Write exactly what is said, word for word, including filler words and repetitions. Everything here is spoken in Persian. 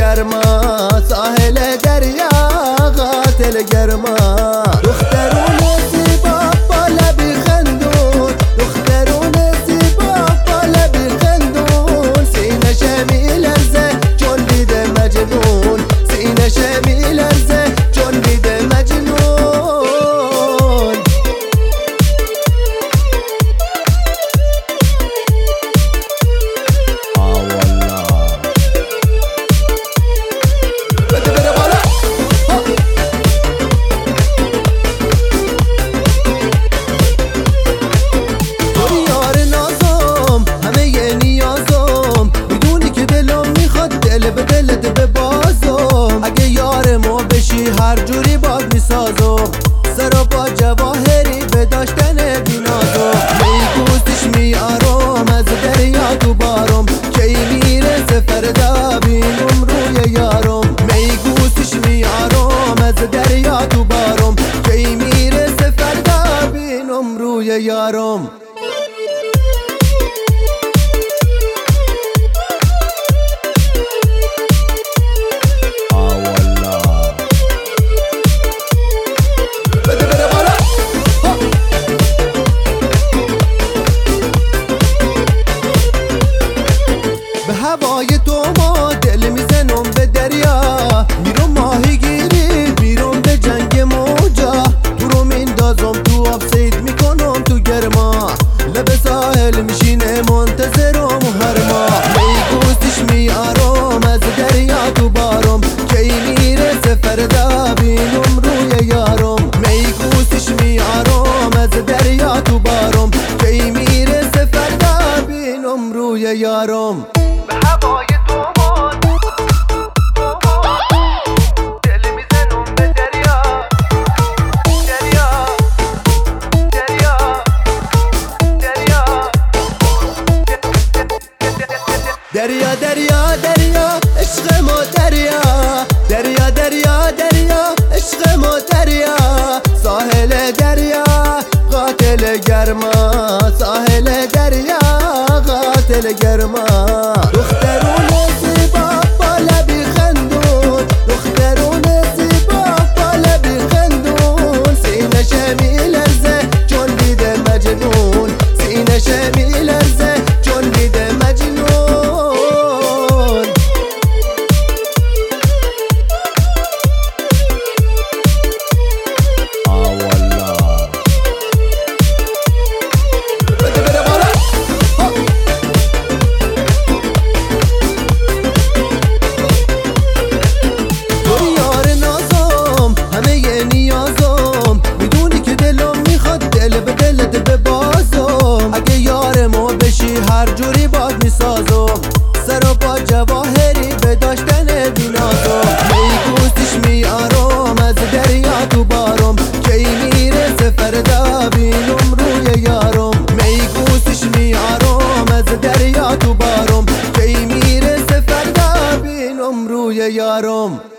گرما، ساحل دریا قاتل گرما. دخترون زیبا با لبی خندون، دخترون زیبا با لبی خندون، سینه شمی لرزه چون دیده مجنون، سینه شمی لرزه چون دیده مجنون. به دلت ببازم، اگه یار ما بشی هر جوری باد میسازم، سر و با جواهری به داشتن بینازم. میگوستش میارم از دریا تو بارم، کی میرسه فردا بینم روی یارم. میگوستش میارم از دریا تو بارم، کی میرسه فردا بینم روی یارم. به هوای تو ما دل میزنم به دریا، میرم ماهی گیری میرم به جنگ موجا، تو رو میندازم تو آب سید میکنم تو گرما، لب ساحل میشینه منتظرم هر ماه. میگوستش میارم از دریا تو بارم، کی میرسه فردا بینم روی یارم. میگوستش میارم از دریا تو بارم، کی میرسه فردا بینم روی یارم. به هوای تو ما دل میزنم به دریا، دریا دریا دریا دریا دریا دریا عشق ما دریا، دریا دریا دریا عشق ما دریا. ساحل دریا قاتل گرما، ساحل دریا قاتل گرما. دخترون زیبا با لبی خندون، دخترون زیبا با لبی خندون، سینه شمی لرزه چون دیده مجنون، سینه شمی لرزه چون دیده مجنون. به دلت ببازم، اگه یار ما بشی هر جوری باد میسازم، سر و با جواهری به داشتن بینازم. میگوستش میارم از دریا تو بارم، کی میرسه فردا بینم روی یارم. میگوستش میارم از دریا تو بارم، کی میرسه فردا بینم روی یارم.